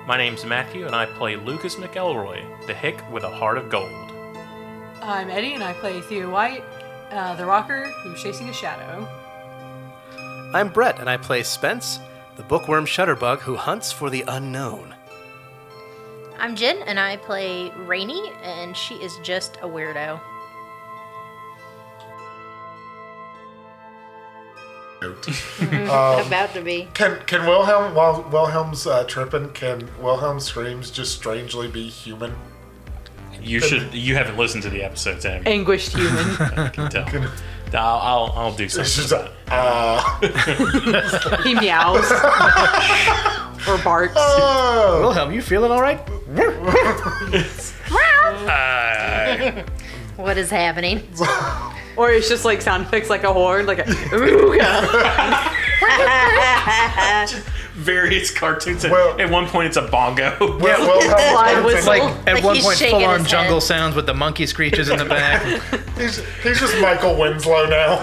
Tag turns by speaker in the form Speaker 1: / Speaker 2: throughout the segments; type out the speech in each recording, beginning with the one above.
Speaker 1: My name's Matthew, and I play Lucas McElroy, the hick with a heart of gold.
Speaker 2: I'm Eddie, and I play Theo White, the rocker who's chasing a shadow.
Speaker 3: I'm Brett, and I play Spence, the bookworm shutterbug who hunts for the unknown.
Speaker 4: I'm Jen, and I play Rainy, and she is just a weirdo. About to be.
Speaker 5: Can Wilhelm, while Wilhelm's tripping, can Wilhelm's screams just strangely be human?
Speaker 1: You haven't listened to the episodes, have you?
Speaker 2: Anguished human.
Speaker 1: I can tell. I'll do something.
Speaker 5: It's just
Speaker 2: He meows. Or barks.
Speaker 3: Wilhelm, you feeling all right?
Speaker 4: What is happening?
Speaker 2: Or it's just like sound effects like a horn, like a ooga.
Speaker 1: Various cartoons.
Speaker 5: Well-
Speaker 1: At one point, it's a bongo.
Speaker 2: Slide whistle.
Speaker 3: It's like at
Speaker 4: Like
Speaker 3: one
Speaker 4: he's
Speaker 3: point
Speaker 4: shaking
Speaker 3: full-on
Speaker 4: his
Speaker 3: jungle
Speaker 4: head.
Speaker 3: sounds with the monkey screeches in the back.
Speaker 5: He's just Michael Winslow now.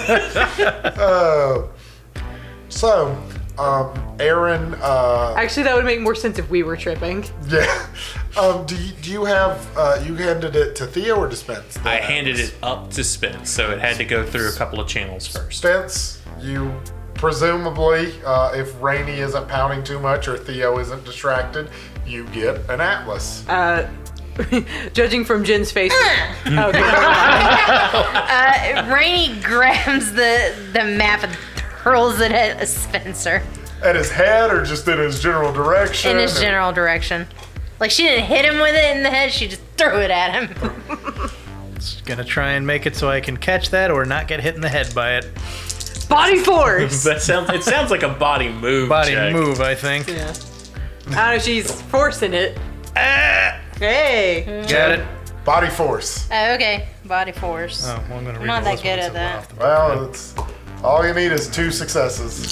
Speaker 5: Aaron.
Speaker 2: Actually, that would make more sense if we were tripping.
Speaker 5: Yeah. Do you have you handed it to Theo or to Spence?
Speaker 1: I handed it up to Spence, so it had to go through a couple of channels first.
Speaker 5: Spence, you presumably, if Rainy isn't pounding too much or Theo isn't distracted, you get an atlas.
Speaker 2: Judging from Jen's face. Okay, never mind.
Speaker 4: Rainy grabs the map and hurls it at Spencer
Speaker 5: At his head or just in his general direction?
Speaker 4: in his general direction. Like, she didn't hit him with it in the head, she just threw it at him.
Speaker 3: Just gonna try and make it so I can catch that or not get hit in the head by it.
Speaker 2: Body force!
Speaker 1: It sounds like a body move.
Speaker 3: Body
Speaker 1: check.
Speaker 3: move, I think.
Speaker 2: Yeah. I don't know if she's forcing it. Hey!
Speaker 3: Got it.
Speaker 5: Body force.
Speaker 4: Oh, okay. Body force.
Speaker 3: Oh, well, I'm gonna
Speaker 4: I'm not
Speaker 3: re-roll
Speaker 4: that
Speaker 3: this
Speaker 4: good
Speaker 3: one
Speaker 4: at that.
Speaker 3: off the-
Speaker 5: Well, it's all you need is 2 successes.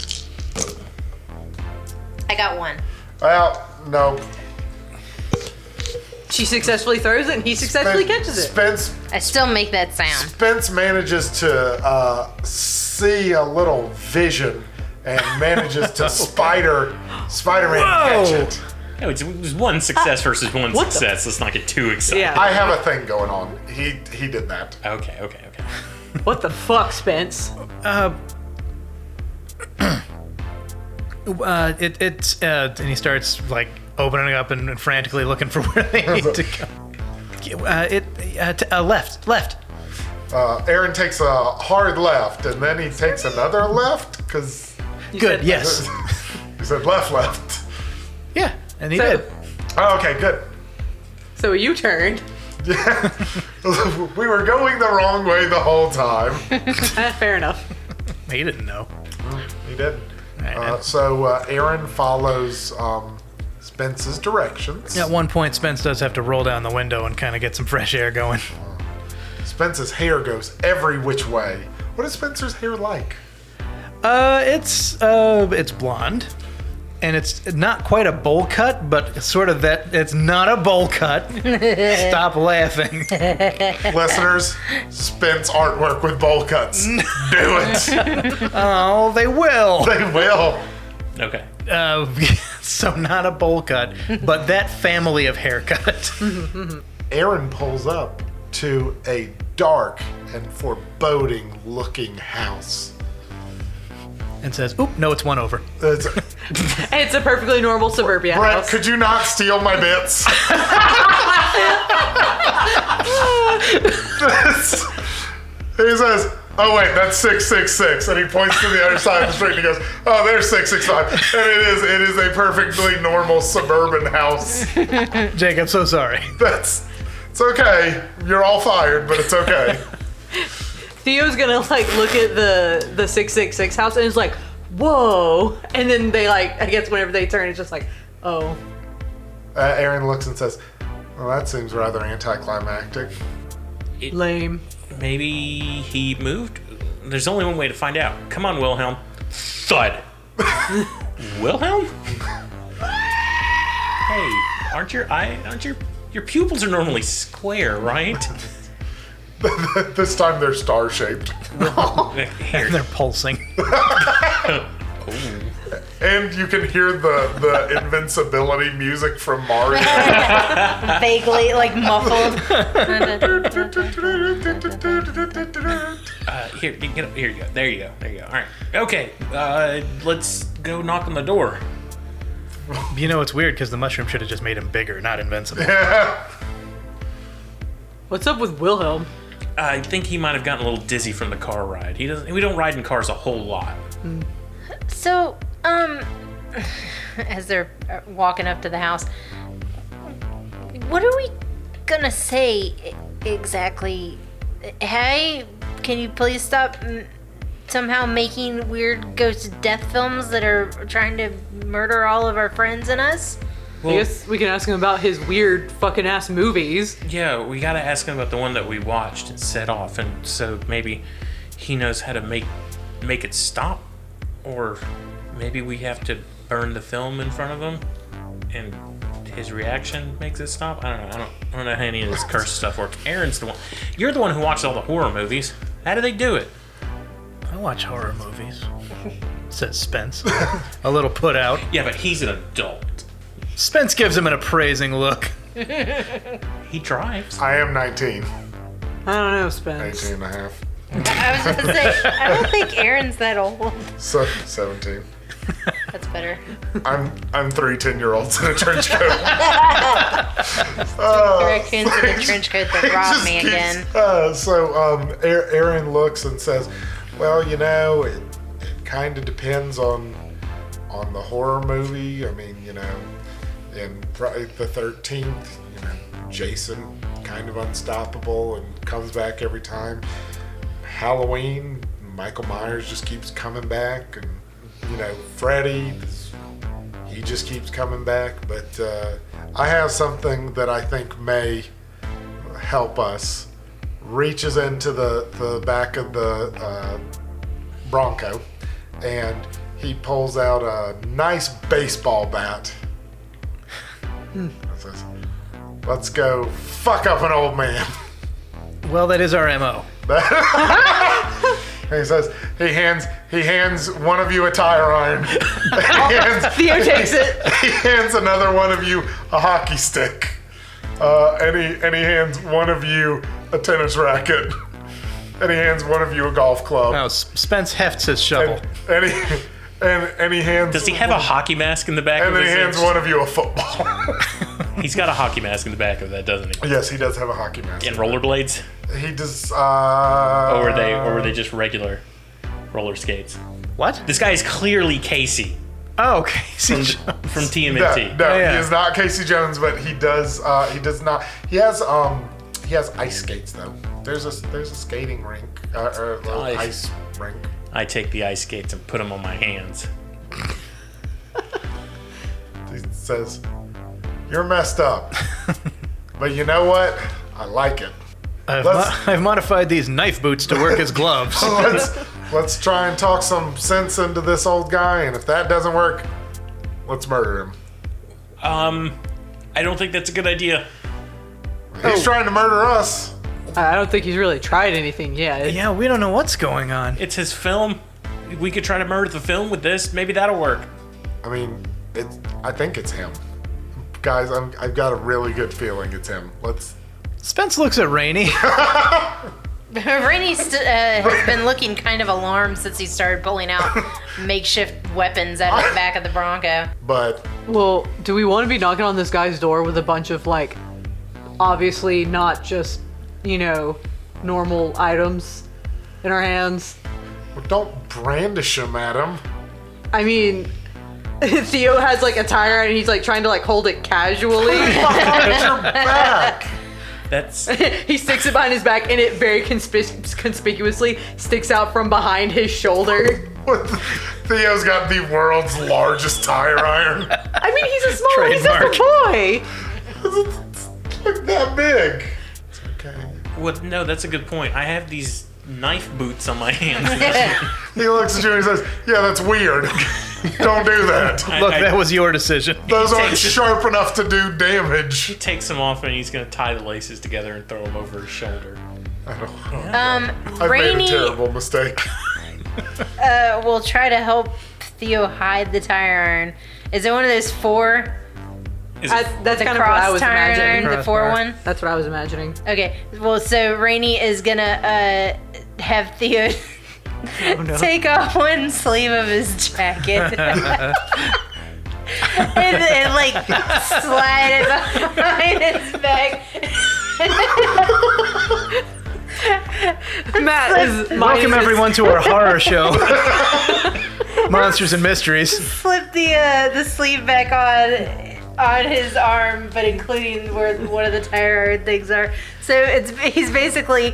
Speaker 4: I got one.
Speaker 5: Well, no.
Speaker 2: She successfully throws it and he successfully catches it.
Speaker 4: I still make that sound.
Speaker 5: Spence manages to see a little vision and manages to Spider-Man catch it.
Speaker 1: No, it was one success versus one
Speaker 2: What the-
Speaker 1: success. Let's not get too excited.
Speaker 2: Yeah.
Speaker 5: I have a thing going on. He did that.
Speaker 1: Okay.
Speaker 2: What the fuck, Spence?
Speaker 3: And he starts like opening up and frantically looking for where they need to go. Left.
Speaker 5: Aaron takes a hard left, and then he takes another left, because
Speaker 3: Good, yes.
Speaker 5: he said left.
Speaker 3: Yeah, and he
Speaker 2: So-
Speaker 3: did.
Speaker 5: Oh, okay, good.
Speaker 2: So you turned.
Speaker 5: Yeah. We were going the wrong way the whole time.
Speaker 2: Fair enough.
Speaker 3: He didn't know.
Speaker 5: He didn't.
Speaker 3: Right.
Speaker 5: So Aaron follows Spence's directions.
Speaker 3: At one point, Spence does have to roll down the window and kind of get some fresh air going.
Speaker 5: Spence's hair goes every which way. What is Spencer's hair like?
Speaker 3: It's blonde, and it's not quite a bowl cut, but sort of that. It's not a bowl cut. Stop laughing.
Speaker 5: Listeners, Spence artwork with bowl cuts. Do it.
Speaker 3: Oh, they will.
Speaker 5: They will.
Speaker 1: Okay.
Speaker 3: So not a bowl cut, but that family of haircut.
Speaker 5: Aaron pulls up to a dark and foreboding looking house.
Speaker 3: And says, "Oop, no, it's one over."
Speaker 5: It's,
Speaker 2: It's a perfectly normal suburbia
Speaker 5: Brett,
Speaker 2: house.
Speaker 5: could you not steal my bits? He says, "Oh wait, that's 666," and he points to the other side of the street and he goes, "Oh, there's 665," and it is a perfectly normal suburban house.
Speaker 3: Jake, I'm so sorry.
Speaker 5: It's okay. You're all fired, but it's okay.
Speaker 2: Theo's gonna like look at the 666 house and is like, whoa. And then they like, I guess whenever they turn, it's just like, oh.
Speaker 5: Aaron looks and says, "Well, that seems rather anticlimactic."
Speaker 2: Lame.
Speaker 1: Maybe he moved? There's only one way to find out. Come on, Wilhelm. Thud. Wilhelm? Hey, aren't your pupils are normally square, right?
Speaker 5: This time they're star-shaped.
Speaker 3: And they're pulsing.
Speaker 5: And you can hear the invincibility music from Mario.
Speaker 4: Vaguely, like muffled.
Speaker 1: Here you go. There you go. All right. Okay. Let's go knock on the door.
Speaker 3: You know, it's weird because the mushroom should have just made him bigger, not invincible.
Speaker 2: What's up with Wilhelm?
Speaker 1: I think he might have gotten a little dizzy from the car ride. We don't ride in cars a whole lot.
Speaker 4: So, as they're walking up to the house, what are we gonna say exactly? Hey, can you please stop somehow making weird ghost death films that are trying to murder all of our friends and us?
Speaker 2: I guess we can ask him about his weird fucking ass movies.
Speaker 1: Yeah, we gotta ask him about the one that we watched and set off, and so maybe he knows how to make it stop, or maybe we have to burn the film in front of him, and his reaction makes it stop. I don't know how any of this curse stuff works. Aaron's the one. You're the one who watched all the horror movies. How do they do it?
Speaker 3: I watch horror movies, says Spence. A little put out.
Speaker 1: Yeah, but he's an adult.
Speaker 3: Spence gives him an appraising look.
Speaker 1: He drives.
Speaker 5: I am 19.
Speaker 2: I don't know, Spence.
Speaker 5: 18 and a half.
Speaker 4: I was gonna say, I don't think Aaron's that old.
Speaker 5: So 17.
Speaker 4: That's better.
Speaker 5: I'm 3 10-year-olds in a trench coat.
Speaker 4: Raccoons in a trench coat that robbed me again.
Speaker 5: Aaron looks and says, well, you know, it kind of depends on the horror movie. I mean, you know, in Friday the 13th, you know, Jason kind of unstoppable and comes back every time. Halloween, Michael Myers just keeps coming back, and you know, Freddy, he just keeps coming back. But I have something that I think may help us. Reaches into the back of the Bronco, and he pulls out a nice baseball bat. Says, let's go fuck up an old man.
Speaker 3: Well, that is our MO.
Speaker 5: And he says, he hands one of you a tire iron.
Speaker 2: Theo takes it.
Speaker 5: He hands another one of you a hockey stick. And he hands one of you a tennis racket. And he hands one of you a golf club.
Speaker 3: Now, Spence hefts his shovel.
Speaker 5: And he hands.
Speaker 1: Does he have a hocky mask in the back?
Speaker 5: And
Speaker 1: of
Speaker 5: then he
Speaker 1: his
Speaker 5: hands one of you a football.
Speaker 1: He's got a hockey mask in the back of that, doesn't he?
Speaker 5: Yes, he does have a hockey mask.
Speaker 1: And rollerblades?
Speaker 5: He does.
Speaker 1: Or were they just regular roller skates?
Speaker 3: What?
Speaker 1: This guy is clearly Casey
Speaker 3: Oh, Casey Jones.
Speaker 1: from TMNT.
Speaker 5: No,
Speaker 3: Yeah.
Speaker 5: he is not Casey Jones, but he does. He does not. He has ice skates though. There's a skating rink or a little ice rink.
Speaker 1: I take the ice skates and put them on my hands.
Speaker 5: He says, "You're messed up, but you know what? I like it.
Speaker 3: I've modified these knife boots to work as gloves.
Speaker 5: Let's try and talk some sense into this old guy, and if that doesn't work, let's murder him.
Speaker 1: I don't think that's a good idea.
Speaker 5: He's trying to murder us.
Speaker 2: I don't think he's really tried anything yet.
Speaker 3: Yeah, we don't know what's going on.
Speaker 1: It's his film. We could try to murder the film with this. Maybe that'll work.
Speaker 5: I mean, I think it's him. Guys, I've got a really good feeling it's him.
Speaker 3: Spence looks at Rainey.
Speaker 4: Rainey has been looking kind of alarmed since he started pulling out makeshift weapons out of the back of the Bronco.
Speaker 5: But
Speaker 2: Well, do we want to be knocking on this guy's door with a bunch of, like, obviously not just, you know, normal items in our hands?
Speaker 5: don't brandish him at him.
Speaker 2: I mean, Theo has, like, a tire and he's, like, trying to, like, hold it casually.
Speaker 5: It's your back.
Speaker 1: That's
Speaker 2: He sticks it behind his back and it very conspicuously sticks out from behind his shoulder.
Speaker 5: Theo's got the world's largest tire iron.
Speaker 2: I mean, he's a
Speaker 3: Trademark.
Speaker 2: boy.
Speaker 5: It's like that big. It's okay.
Speaker 1: well, no. That's a good point. I have these knife boots on my hands.
Speaker 5: He looks at you and he says, "Yeah, that's weird. Don't do that.
Speaker 3: Look, that was your decision.
Speaker 5: Those aren't
Speaker 1: takes it-
Speaker 5: sharp enough to do damage."
Speaker 1: He takes them off and he's gonna tie the laces together and throw them over his shoulder.
Speaker 5: I've made a
Speaker 4: Rainey
Speaker 5: terrible mistake.
Speaker 4: will try to help Theo hide the tire iron? Is it one of those 4?
Speaker 1: Is it,
Speaker 2: That's
Speaker 4: The
Speaker 2: kind of what I
Speaker 4: cross
Speaker 2: was
Speaker 4: tire
Speaker 2: imagining.
Speaker 4: iron, the 4
Speaker 3: Crossbar.
Speaker 4: one?
Speaker 2: That's what I was imagining.
Speaker 4: Okay, well, so Rainey is gonna have Theo
Speaker 2: Oh, no.
Speaker 4: take off one sleeve of his jacket and like slide it behind his back.
Speaker 2: Matt is
Speaker 3: Welcome everyone to our horror show, Monsters and Mysteries.
Speaker 4: Slip the sleeve back on his arm, but including where one of the tire iron things are. So he's basically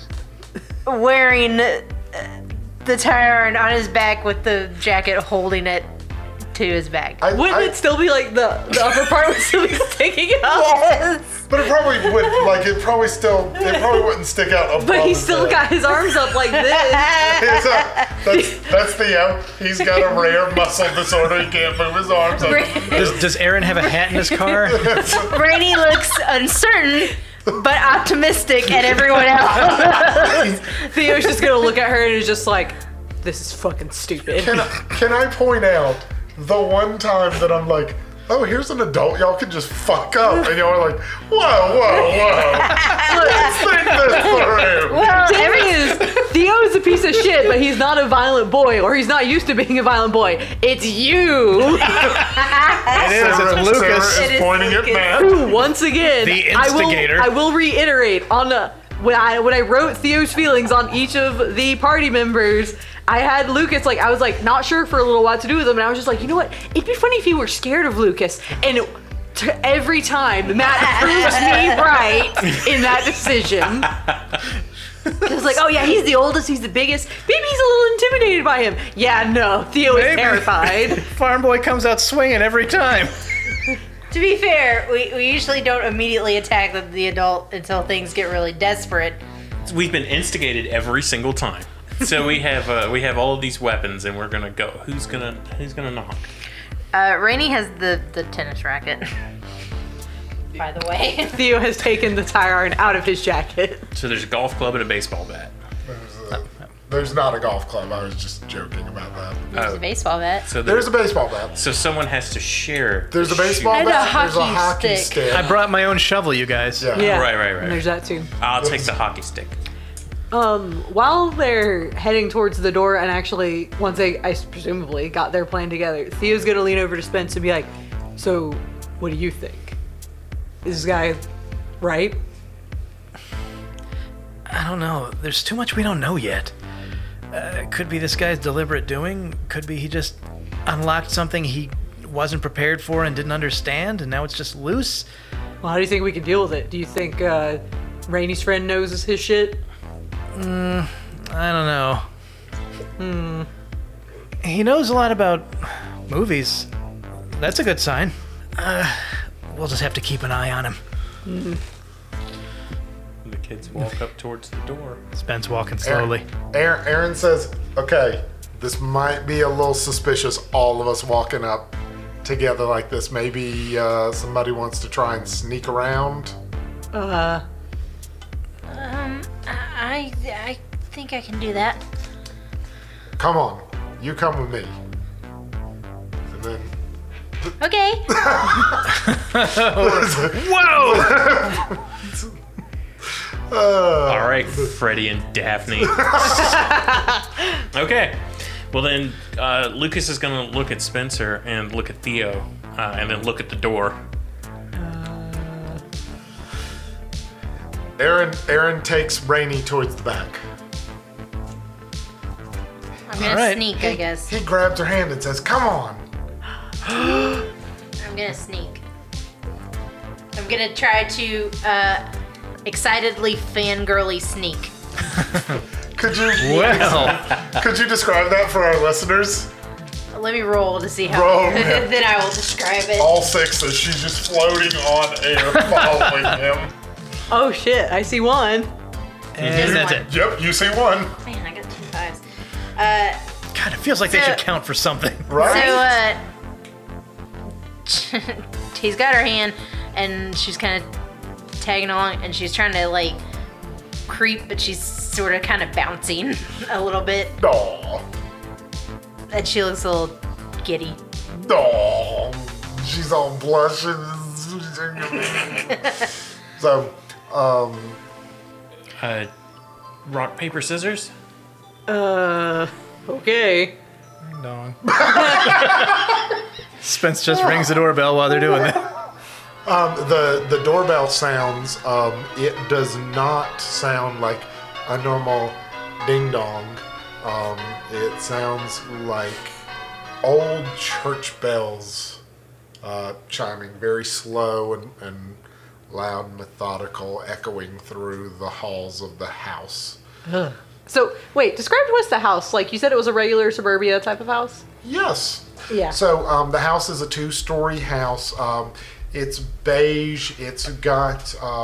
Speaker 4: wearing the tire iron on his back with the jacket holding it to his back.
Speaker 2: Wouldn't it still be like the upper part would still be sticking out?
Speaker 4: Yes.
Speaker 5: But it probably would, like, it probably wouldn't stick out above.
Speaker 2: But he's
Speaker 5: his
Speaker 2: still
Speaker 5: head.
Speaker 2: got his arms up like this.
Speaker 5: That's Theo. He's got a rare muscle disorder. He can't move his arms.
Speaker 3: Does Aaron have a hat in his car?
Speaker 4: Rainey looks uncertain, but optimistic at everyone else.
Speaker 2: Theo's just gonna look at her and is just like, this is fucking stupid.
Speaker 5: Can I point out the one time that I'm like, oh, here's an adult y'all can just fuck up, and y'all are like, whoa. Let's think this through.
Speaker 4: Well,
Speaker 2: Thing is, Theo is a piece of shit, but he's not a violent boy, or he's not used to being a violent boy. It's you
Speaker 3: It is. It's
Speaker 5: Sarah
Speaker 3: Lucas.
Speaker 4: It
Speaker 5: is
Speaker 4: is
Speaker 5: pointing at
Speaker 4: Lucas.
Speaker 5: Matt.
Speaker 2: who, once again,
Speaker 3: The instigator.
Speaker 2: I will reiterate on when I wrote Theo's feelings on each of the party members. I had Lucas, like, I was like not sure for a little while to do with him, and I was just like, you know what? It'd be funny if you were scared of Lucas. And every time Matt proves me right in that decision. It's like, oh yeah, he's the oldest, he's the biggest. Maybe he's a little intimidated by him. Yeah, no, Theo is
Speaker 3: Maybe.
Speaker 2: terrified.
Speaker 3: Farm boy comes out swinging every time.
Speaker 4: To be fair, we usually don't immediately attack the adult until things get really desperate.
Speaker 1: we've been instigated every single time. So we have all of these weapons, and we're gonna go. Who's gonna knock?
Speaker 4: Rainey has the tennis racket. By the way.
Speaker 2: Theo has taken the tire iron out of his jacket.
Speaker 1: So there's a golf club and a baseball bat.
Speaker 5: There's not a golf club. I was just joking about that.
Speaker 4: There's a baseball bat.
Speaker 1: So
Speaker 5: There's a baseball bat.
Speaker 1: So someone has to share.
Speaker 5: There's a
Speaker 1: the
Speaker 5: baseball
Speaker 4: And a
Speaker 5: bat. There's a
Speaker 4: hockey
Speaker 5: hockey
Speaker 4: stick.
Speaker 5: stick.
Speaker 3: I brought my own shovel, you guys.
Speaker 5: Yeah.
Speaker 2: Yeah.
Speaker 1: Right.
Speaker 2: And there's that too.
Speaker 1: I'll take the hockey stick.
Speaker 2: While they're heading towards the door, and actually, once they, I presumably got their plan together, Theo's gonna lean over to Spence and be like, "So, what do you think? Is this guy right?"
Speaker 3: I don't know. There's too much we don't know yet. Could be this guy's deliberate doing. Could be he just unlocked something he wasn't prepared for and didn't understand, and now it's just loose.
Speaker 2: Well, how do you think we can deal with it? Do you think Rainey's friend knows his shit?
Speaker 3: I don't know. He knows a lot about movies. That's a good sign. We'll just have to keep an eye on him.
Speaker 1: The kids walk up towards the door.
Speaker 3: Spence walking slowly.
Speaker 5: Aaron says, okay, this might be a little suspicious, all of us walking up together like this. Maybe somebody wants to try and sneak around.
Speaker 4: I think I can do that.
Speaker 5: Come on, you come with me. And then,
Speaker 4: Okay.
Speaker 3: Whoa!
Speaker 1: All right, Freddie and Daphne. Okay. Well then, Lucas is gonna look at Spencer and look at Theo, and then look at the door.
Speaker 5: Aaron takes Rainey towards the back.
Speaker 4: I'm gonna
Speaker 3: Alright.
Speaker 4: sneak, I guess.
Speaker 5: He grabs her hand and says, come on.
Speaker 4: I'm gonna sneak. I'm gonna try to excitedly fangirly sneak.
Speaker 5: Could you
Speaker 3: Well,
Speaker 5: could you describe that for our listeners?
Speaker 4: Let me roll to see how.
Speaker 5: Roll, yeah.
Speaker 4: Then I will describe it.
Speaker 5: All sixes. She's just floating on air, following him.
Speaker 2: Oh shit! I see one.
Speaker 3: and that's it.
Speaker 5: Yep, you see one,
Speaker 4: Man, I got 2 5s.
Speaker 3: God, it feels like they
Speaker 4: So-
Speaker 3: should count for something.
Speaker 5: right?
Speaker 4: So, he's got her hand, and she's kind of tagging along, and she's trying to like creep, but she's sort of kind of bouncing a little bit,
Speaker 5: Aw.
Speaker 4: and she looks a little giddy.
Speaker 5: Oh, she's all blushing. So,
Speaker 1: Rock, paper, scissors.
Speaker 2: Okay.
Speaker 3: Ding dong. Spence just rings the doorbell while they're doing that.
Speaker 5: the doorbell sounds, it does not sound like a normal ding dong. It sounds like old church bells chiming, very slow and loud and methodical, echoing through the halls of the house.
Speaker 2: So, wait, describe to us the house. Like, you said it was a regular suburbia type of house?
Speaker 5: Yes.
Speaker 2: Yeah.
Speaker 5: So the house is a 2-story house. It's beige. It's got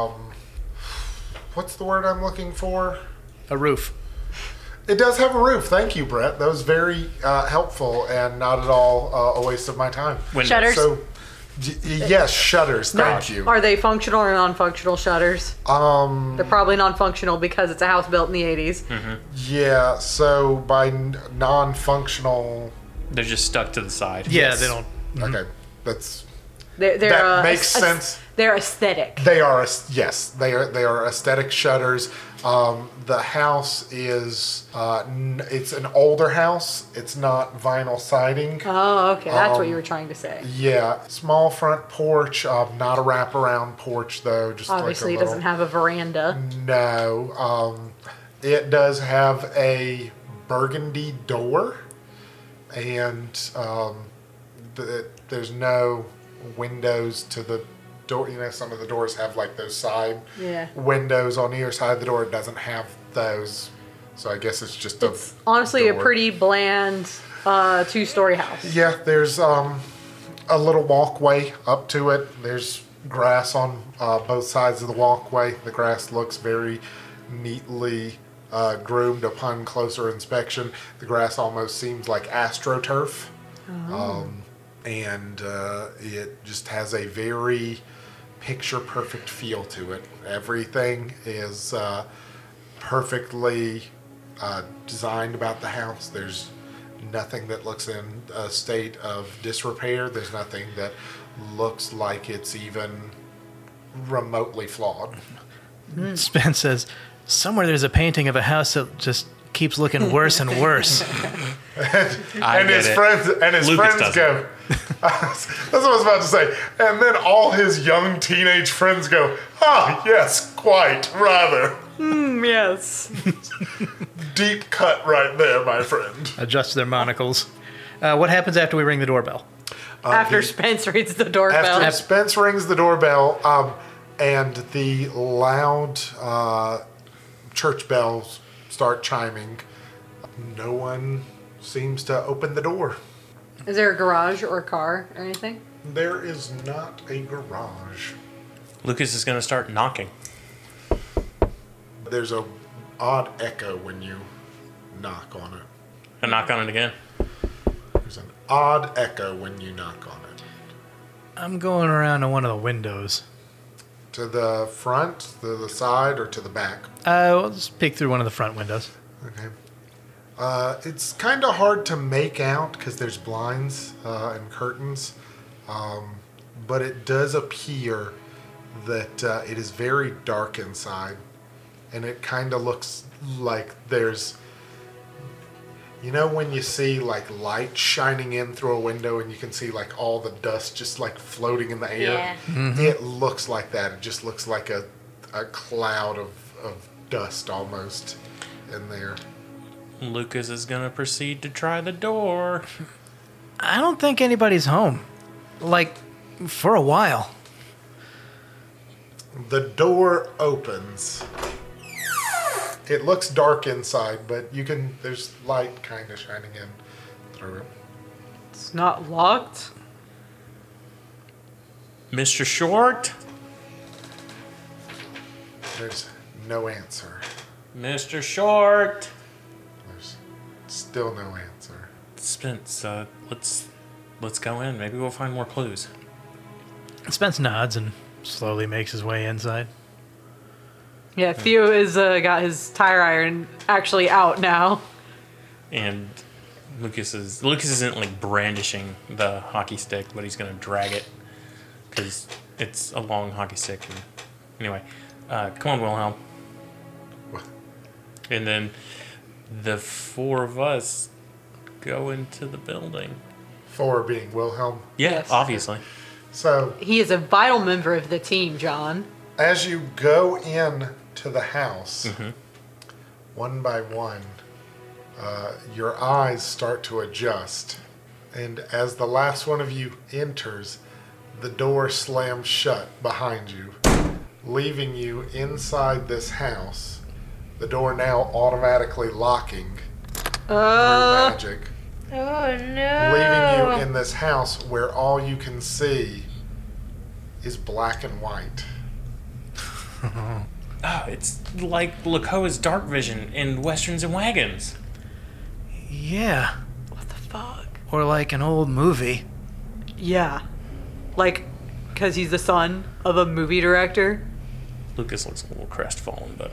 Speaker 5: what's the word I'm looking for?
Speaker 3: A roof.
Speaker 5: It does have a roof. Thank you, Brett. That was very helpful and not at all a waste of my time.
Speaker 1: Windows.
Speaker 4: Shutters.
Speaker 5: So yes, shutters. Thank you.
Speaker 2: Are they functional or non-functional shutters? They're probably non-functional because it's a house built in the 80s.
Speaker 5: Yeah. So by non-functional.
Speaker 1: They're just stuck to the side.
Speaker 3: Yeah,
Speaker 5: Yes.
Speaker 3: they don't.
Speaker 5: Okay, that's
Speaker 2: They're
Speaker 5: that makes sense.
Speaker 2: They're aesthetic.
Speaker 5: They are they are aesthetic shutters. The house is it's an older house. It's not vinyl siding.
Speaker 2: Oh, okay. That's what you were trying to say.
Speaker 5: Yeah, small front porch. Not a wraparound porch though. Just
Speaker 2: Obviously,
Speaker 5: like
Speaker 2: it doesn't have a veranda.
Speaker 5: No. It does have a burgundy door, and there's no windows to the door. You know, some of the doors have like those side
Speaker 2: Yeah.
Speaker 5: windows on either side of the door. It doesn't have those, so I guess it's just
Speaker 2: It's honestly a
Speaker 5: door.
Speaker 2: pretty bland 2-story house.
Speaker 5: Yeah, there's a little walkway up to it. There's grass on both sides of the walkway. The grass looks very neatly groomed upon closer inspection. The grass almost seems like AstroTurf. And it just has a very picture-perfect feel to it. Everything is perfectly designed about the house. There's nothing that looks in a state of disrepair. There's nothing that looks like it's even remotely flawed.
Speaker 3: Spence says, somewhere there's a painting of a house that just keeps looking worse and worse.
Speaker 1: I get it.
Speaker 5: His
Speaker 1: Lucas
Speaker 5: friends
Speaker 1: doesn't.
Speaker 5: go. That's what I was about to say. And then all his young teenage friends go, "Ah, yes, quite, rather."
Speaker 2: Yes.
Speaker 5: Deep cut right there, my friend.
Speaker 3: Adjust their monocles. What happens after we ring the doorbell?
Speaker 2: After Spence reads the doorbell.
Speaker 5: After Spence rings the doorbell, and the loud church bells start chiming, no one seems to open the door.
Speaker 2: Is there a garage or a car or anything?
Speaker 5: There is not a garage.
Speaker 1: Lucas is going to start knocking.
Speaker 5: There's a odd echo when you knock on it.
Speaker 1: I knock on it again.
Speaker 5: There's an odd echo when you knock on it.
Speaker 3: I'm going around to one of the windows.
Speaker 5: To the front, to the side, or to the back?
Speaker 3: We'll just peek through one of the front windows.
Speaker 5: Okay. It's kind of hard to make out because there's blinds and curtains, but it does appear that it is very dark inside, and it kind of looks like there's, you know, when you see like light shining in through a window and you can see like all the dust just like floating in the air.
Speaker 4: Yeah.
Speaker 5: It looks like that. It just looks like a cloud of dust almost in there.
Speaker 1: Lucas is going to proceed to try the door.
Speaker 3: I don't think anybody's home. Like, for a while.
Speaker 5: The door opens. It looks dark inside, but there's light kind of shining in through it.
Speaker 2: It's not locked.
Speaker 1: Mr. Short?
Speaker 5: There's no answer.
Speaker 1: Mr. Short?
Speaker 5: There's still no answer.
Speaker 1: Spence, let's go in. Maybe we'll find more clues.
Speaker 3: Spence nods and slowly makes his way inside.
Speaker 2: Yeah, Theo is got his tire iron actually out now.
Speaker 1: And Lucas isn't like brandishing the hockey stick, but he's gonna drag it because it's a long hockey stick. And anyway, come on, Wilhelm. And then the four of us go into the building.
Speaker 5: 4 being Wilhelm.
Speaker 1: Yeah,
Speaker 2: Yes.
Speaker 1: obviously.
Speaker 5: So
Speaker 2: He is a vital member of the team, John.
Speaker 5: as you go in to the house, one by one, your eyes start to adjust. And as the last one of you enters, the door slams shut behind you, leaving you inside this house. The door now automatically locking through magic,
Speaker 4: Oh no.
Speaker 5: leaving you in this house where all you can see is black and white.
Speaker 1: Oh, it's like Lakoa's dark vision in Westerns and Wagons.
Speaker 3: Yeah.
Speaker 2: What the fuck?
Speaker 3: Or like an old movie.
Speaker 2: Yeah. Like, because he's the son of a movie director.
Speaker 1: Lucas looks a little crestfallen, but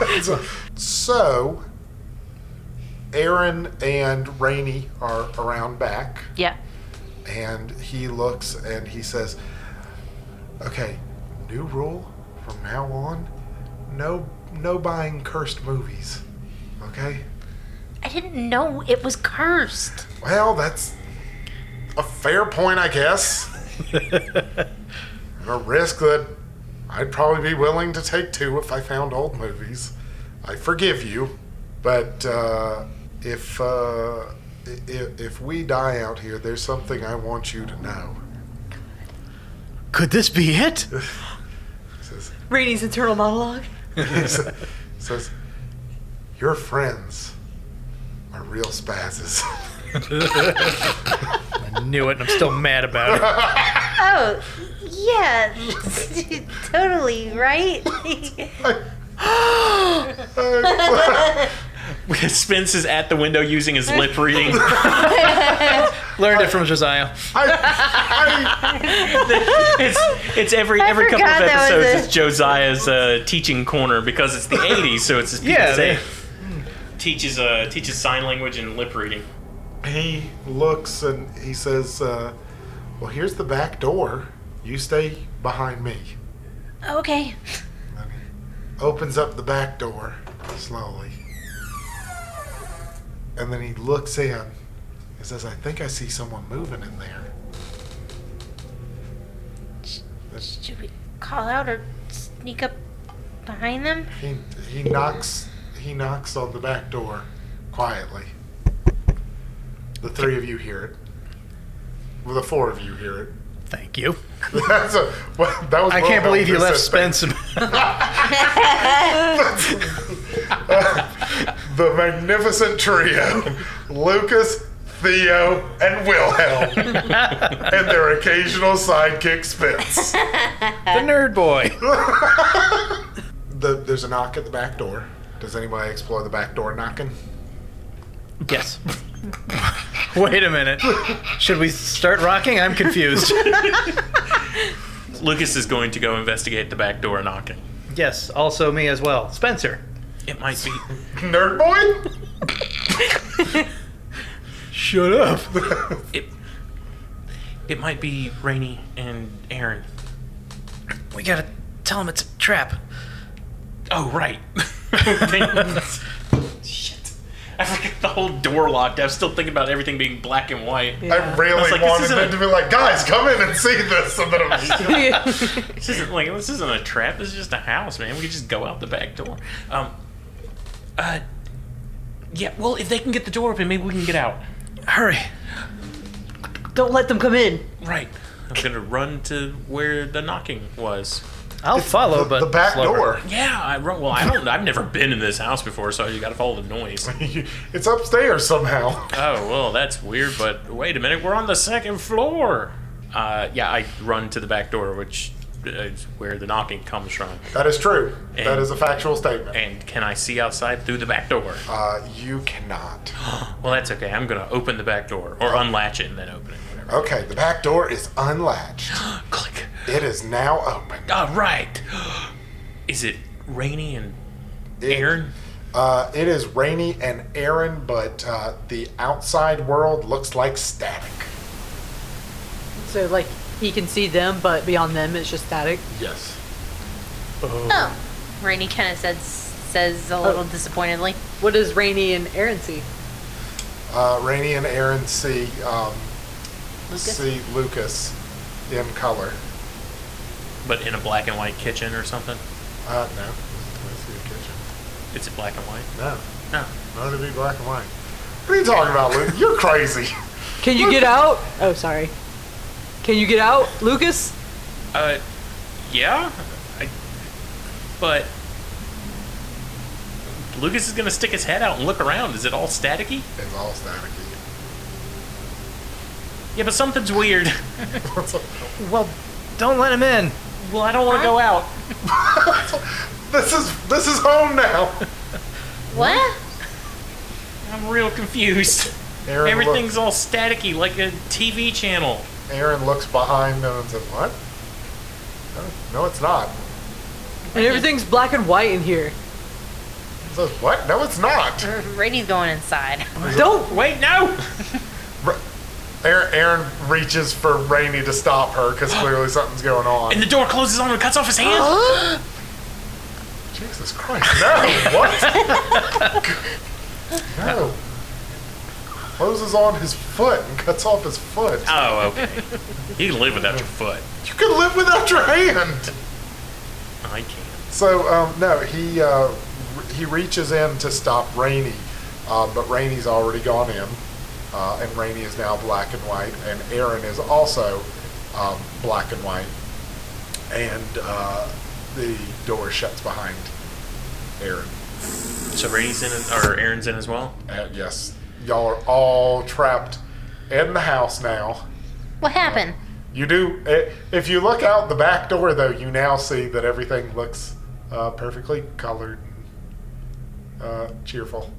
Speaker 5: So, Aaron and Rainey are around back,
Speaker 4: Yeah.
Speaker 5: and he looks and he says, "Okay, new rule from now on: no buying cursed movies. Okay?
Speaker 4: I didn't know it was cursed.
Speaker 5: Well, that's a fair point, I guess. A risk that I'd probably be willing to take too if I found old movies. I forgive you, but if we die out here, there's something I want you to know."
Speaker 3: Could this be it?
Speaker 5: He says,
Speaker 2: Rainey's internal monologue.
Speaker 5: says, "Your friends are real spazzes."
Speaker 3: I knew it, and I'm still mad about it.
Speaker 4: Oh, yeah. Totally, right?
Speaker 1: Spence is at the window using his lip reading.
Speaker 3: Learned it from Josiah.
Speaker 1: It's every couple of
Speaker 4: forgot that was
Speaker 1: episodes.
Speaker 4: a-
Speaker 1: It's Josiah's teaching corner because it's the '80s, so it's
Speaker 3: Yeah, they-
Speaker 1: teaches sign language and lip reading.
Speaker 5: He looks and he says, "Well, here's the back door. You stay behind me."
Speaker 4: Okay.
Speaker 5: And he opens up the back door slowly. And then he looks in. He says, "I think I see someone moving in there."
Speaker 4: Should we call out or sneak up behind them?
Speaker 5: He knocks on the back door quietly. The 3 of you hear it. Well, the 4 of you hear it.
Speaker 3: Thank you.
Speaker 5: That was
Speaker 3: I can't believe you left
Speaker 5: Spence.
Speaker 3: Spence.
Speaker 5: The magnificent trio: Lucas, Theo, and Wilhelm, and their occasional sidekick Spence.
Speaker 3: The nerd boy.
Speaker 5: There's a knock at the back door. Does anybody explore the back door knocking?
Speaker 3: Yes. Wait a minute. Should we start rocking? I'm confused.
Speaker 1: Lucas is going to go investigate the back door knocking.
Speaker 3: Yes, also me as well. Spencer.
Speaker 1: It might be.
Speaker 5: Nerd boy?
Speaker 3: Shut up.
Speaker 1: It might be Rainey and Aaron.
Speaker 3: We gotta tell him it's a trap.
Speaker 1: Oh, right. Shit. I forgot the whole door locked. I was still thinking about everything being black and white.
Speaker 5: I really
Speaker 1: I was like, this
Speaker 5: wanted
Speaker 1: isn't
Speaker 5: them
Speaker 1: a-
Speaker 5: to be like, "Guys, come in and see this." And then I'm
Speaker 1: This isn't a trap. This is just a house, man. We could just go out the back door. Yeah. Well, if they can get the door open, maybe we can get out.
Speaker 3: Hurry.
Speaker 2: Don't let them come in.
Speaker 1: Right. I'm gonna run to where the knocking was.
Speaker 3: I'll follow, but
Speaker 5: the back
Speaker 3: slower.
Speaker 5: door.
Speaker 1: Yeah, I run. Well, I don't. I've never been in this house before, so you got to follow the noise.
Speaker 5: It's upstairs somehow.
Speaker 1: Oh well, that's weird. But wait a minute, we're on the second floor. Yeah, I run to the back door, which is where the knocking comes from.
Speaker 5: That is true. That
Speaker 1: And-
Speaker 5: is a factual statement.
Speaker 1: And can I see outside through the back door?
Speaker 5: You cannot.
Speaker 1: Well, that's okay. I'm gonna open the back door or unlatch it and then open it. Whatever.
Speaker 5: Okay, the back door is unlatched.
Speaker 1: Click.
Speaker 5: It is now open.
Speaker 1: All right. Is it Rainey and Aaron?
Speaker 5: It is Rainey and Aaron, but the outside world looks like static.
Speaker 2: So, like, he can see them, but beyond them, it's just static.
Speaker 5: Yes.
Speaker 4: Oh. Rainey kind of says a little disappointedly.
Speaker 2: What does Rainey and Aaron see?
Speaker 5: Rainey and Aaron see
Speaker 4: Lucas?
Speaker 5: Lucas in color.
Speaker 1: But in a black and white kitchen or something?
Speaker 5: No. I see a kitchen.
Speaker 1: It's a black and white?
Speaker 5: No.
Speaker 1: No.
Speaker 5: Not to be black and white. What are you talking about, Luke? You're crazy.
Speaker 2: Can you get out? Oh, sorry. Can you get out, Lucas?
Speaker 1: Yeah? But Lucas is gonna stick his head out and look around. Is it all staticky?
Speaker 5: It's all staticky.
Speaker 1: Yeah, but something's weird.
Speaker 3: Well, don't let him in.
Speaker 1: Well, I don't want to go out.
Speaker 5: This is home now.
Speaker 4: What?
Speaker 1: I'm real confused.
Speaker 5: Aaron
Speaker 1: Everything's all staticky, like a TV channel.
Speaker 5: Aaron looks behind him and says, "What? No, it's not."
Speaker 2: And everything's black and white in here.
Speaker 5: He says, "What? No, it's not."
Speaker 4: Rainey's going inside.
Speaker 2: Don't.
Speaker 1: Wait, no!
Speaker 5: Aaron reaches for Rainey to stop her because clearly something's going on.
Speaker 1: And the door closes on him and cuts off his hand?
Speaker 5: Jesus Christ, no! What? No. Closes on his foot and cuts off his foot.
Speaker 1: Oh, okay. You can live without your foot.
Speaker 5: You can live without your hand.
Speaker 1: I can't.
Speaker 5: So, no, he reaches in to stop Rainey, but Rainey's already gone in, and Rainey is now black and white, and Aaron is also black and white, and the door shuts behind Aaron.
Speaker 1: So Rainey's in it, or Aaron's in as well?
Speaker 5: Yes, y'all are all trapped in the house now.
Speaker 4: What happened?
Speaker 5: You do. If you look out the back door, though, you now see that everything looks perfectly colored and cheerful.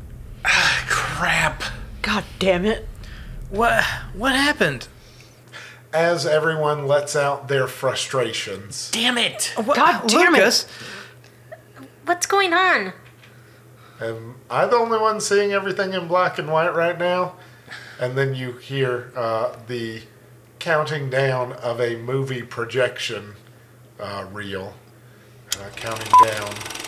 Speaker 1: Crap.
Speaker 2: God damn it.
Speaker 3: What happened?
Speaker 5: As everyone lets out their frustrations.
Speaker 1: Damn it.
Speaker 2: God damn it.
Speaker 3: Lucas?
Speaker 4: What's going on?
Speaker 5: Am I the only one seeing everything in black and white right now? And then you hear the counting down of a movie projection reel. Counting down